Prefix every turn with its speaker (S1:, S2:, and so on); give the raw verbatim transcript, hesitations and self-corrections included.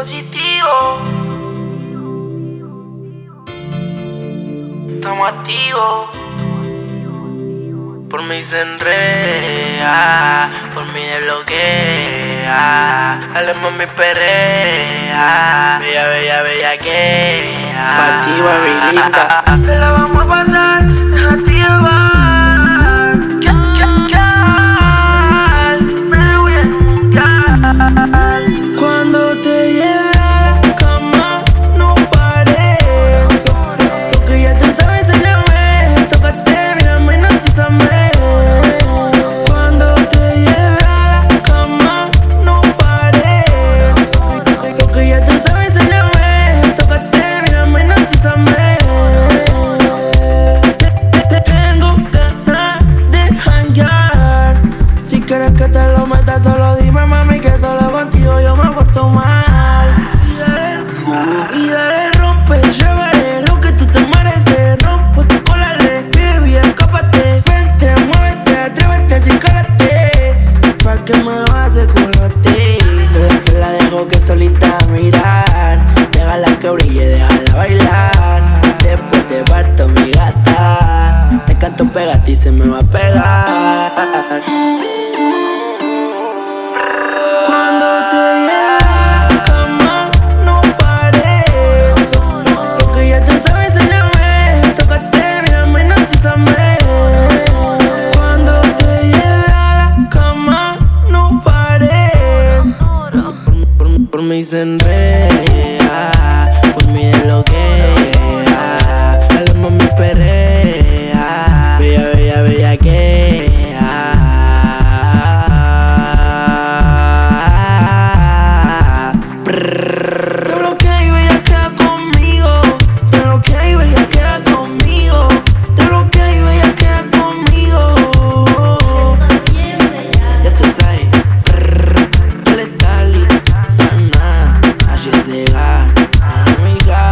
S1: positivo. Estamos activos. Por mí se enrea, por mí desbloquea. Dale mami perrea, bella, bella, bella que.
S2: Pa' ti, baby linda.
S1: Te la vamos a pasar, déjate llevar. Me voy a encontrar.
S2: Cuando te lleve a la cama, no pares. Lo que ya tú sabes, enséñame. Tócate, mírame, hipnotízame. Cuando te lleve a la cama, no pares. Lo que ya tú sabes, enséñame. Tócate, mírame, hipnotízame. Te, te tengo ganas de janguear. Si quieres que te lo meta, solo dime, mami, que solo contigo yo me porto mal. Y dale, y dale, rompe, llévale lo que tú te mereces. Rompo tu cola, le baby, escápate. Vente, muévete, atrévete, acércate. Pa' que me vas a culote. La, la dejo que solita mirar. Déjala que brille, déjala bailar. Después te parto mi gata. Te canto pegate y se me va a pegar. Cuando te lleve a la cama, no pares. Lo que ya tú sabes, enséñame. Tócate, mírame, hipnotízame. Cuando te lleve a la cama, no pares. Por, por, por mí se enrea, por mí desbloquea. Dale mami perrea, bella, bella, bella que. Te bloquea y bella queda conmigo. Te bloquea y bella queda conmigo. Te bloquea y bella queda conmigo. Ya tú sabes. Dale, dale. Nah, nah. Allí llega, amiga.